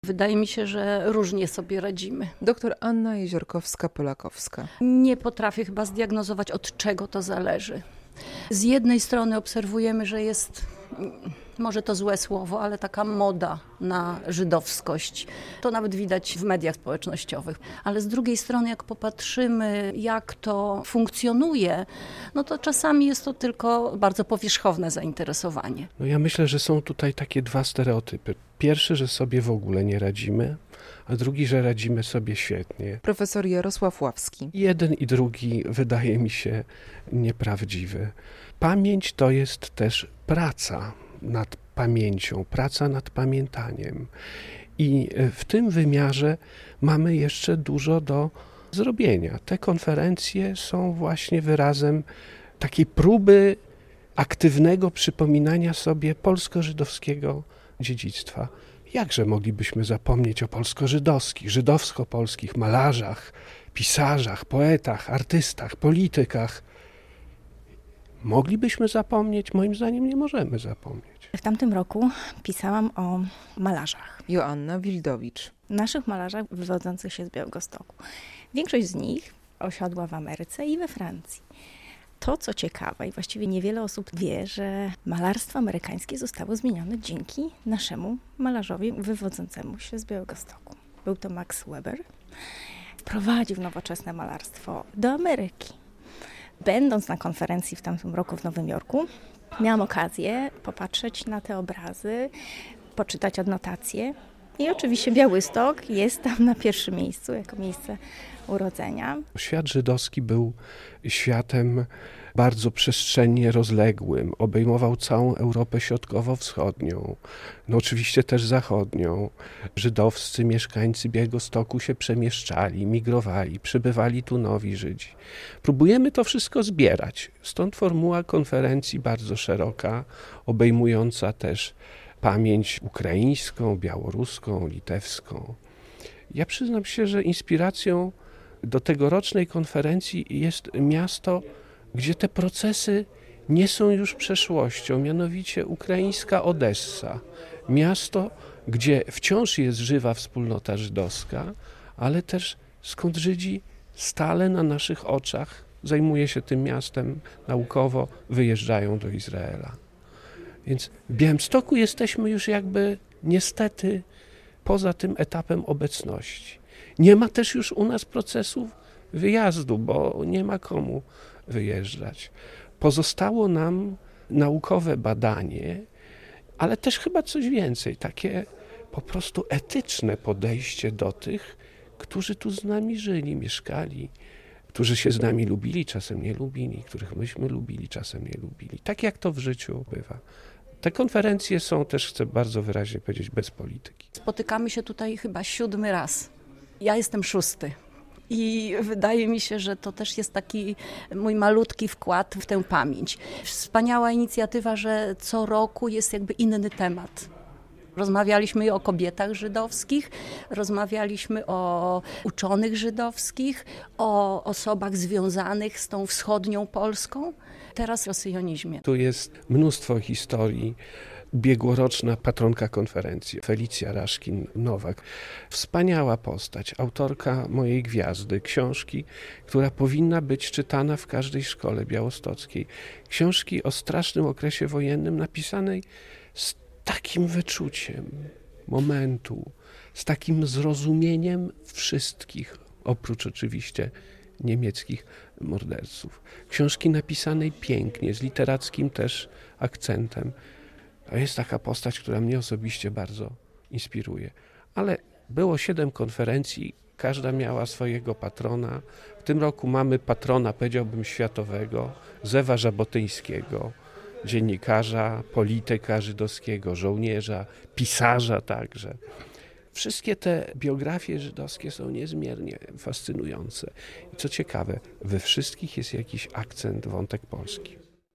Wydaje mi się, że różnie sobie radzimy. Doktor Anna Jeziorkowska-Polakowska. Nie potrafię chyba zdiagnozować, od czego to zależy. Z jednej strony obserwujemy, że jest, może to złe słowo, ale taka moda na żydowskość. To nawet widać w mediach społecznościowych. Ale z drugiej strony, jak popatrzymy, jak to funkcjonuje, no to czasami jest to tylko bardzo powierzchowne zainteresowanie. No ja myślę, że są tutaj takie dwa stereotypy. Pierwszy, że sobie w ogóle nie radzimy, a drugi, że radzimy sobie świetnie. Profesor Jarosław Ławski. Jeden i drugi wydaje mi się nieprawdziwy. Pamięć to jest też praca nad pamięcią, praca nad pamiętaniem. I w tym wymiarze mamy jeszcze dużo do zrobienia. Te konferencje są właśnie wyrazem takiej próby aktywnego przypominania sobie polsko-żydowskiego dziedzictwa. Jakże moglibyśmy zapomnieć o polsko-żydowskich, żydowsko-polskich malarzach, pisarzach, poetach, artystach, politykach? Moglibyśmy zapomnieć? Moim zdaniem nie możemy zapomnieć. W tamtym roku pisałam o malarzach. Joanna Wildowicz. Naszych malarzach wywodzących się z Białegostoku. Większość z nich osiadła w Ameryce i we Francji. To, co ciekawe i właściwie niewiele osób wie, że malarstwo amerykańskie zostało zmienione dzięki naszemu malarzowi wywodzącemu się z Białegostoku. Był to Max Weber. Wprowadził nowoczesne malarstwo do Ameryki. Będąc na konferencji w tamtym roku w Nowym Jorku, miałam okazję popatrzeć na te obrazy, poczytać adnotacje. I oczywiście Białystok jest tam na pierwszym miejscu, jako miejsce urodzenia. Świat żydowski był światem bardzo przestrzennie rozległym. Obejmował całą Europę Środkowo-Wschodnią, no oczywiście też zachodnią. Żydowscy mieszkańcy Białegostoku się przemieszczali, migrowali, przybywali tu nowi Żydzi. Próbujemy to wszystko zbierać. Stąd formuła konferencji bardzo szeroka, obejmująca też pamięć ukraińską, białoruską, litewską. Ja przyznam się, że inspiracją do tegorocznej konferencji jest miasto, gdzie te procesy nie są już przeszłością, mianowicie ukraińska Odessa. Miasto, gdzie wciąż jest żywa wspólnota żydowska, ale też skąd Żydzi stale na naszych oczach, zajmuje się tym miastem naukowo, wyjeżdżają do Izraela. Więc w Białymstoku jesteśmy już jakby niestety poza tym etapem obecności. Nie ma też już u nas procesu wyjazdu, bo nie ma komu wyjeżdżać. Pozostało nam naukowe badanie, ale też chyba coś więcej, takie po prostu etyczne podejście do tych, którzy tu z nami żyli, mieszkali, którzy się z nami lubili, czasem nie lubili, których myśmy lubili, czasem nie lubili. Tak jak to w życiu bywa. Te konferencje są też, chcę bardzo wyraźnie powiedzieć, bez polityki. Spotykamy się tutaj chyba 7. raz. Ja jestem 6. I wydaje mi się, że to też jest taki mój malutki wkład w tę pamięć. Wspaniała inicjatywa, że co roku jest jakby inny temat. Rozmawialiśmy o kobietach żydowskich, rozmawialiśmy o uczonych żydowskich, o osobach związanych z tą wschodnią Polską, teraz o syjonizmie. Tu jest mnóstwo historii. Ubiegłoroczna patronka konferencji, Felicja Raszkin-Nowak. Wspaniała postać, autorka Mojej Gwiazdy, książki, która powinna być czytana w każdej szkole białostockiej. Książki o strasznym okresie wojennym napisanej z takim wyczuciem momentu, z takim zrozumieniem wszystkich, oprócz oczywiście niemieckich morderców. Książki napisanej pięknie, z literackim też akcentem. To jest taka postać, która mnie osobiście bardzo inspiruje. Ale było 7 konferencji, każda miała swojego patrona. W tym roku mamy patrona, powiedziałbym, światowego, Zewa Żabotyńskiego, dziennikarza, polityka żydowskiego, żołnierza, pisarza także. Wszystkie te biografie żydowskie są niezmiernie fascynujące. I co ciekawe, we wszystkich jest jakiś akcent, wątek polski.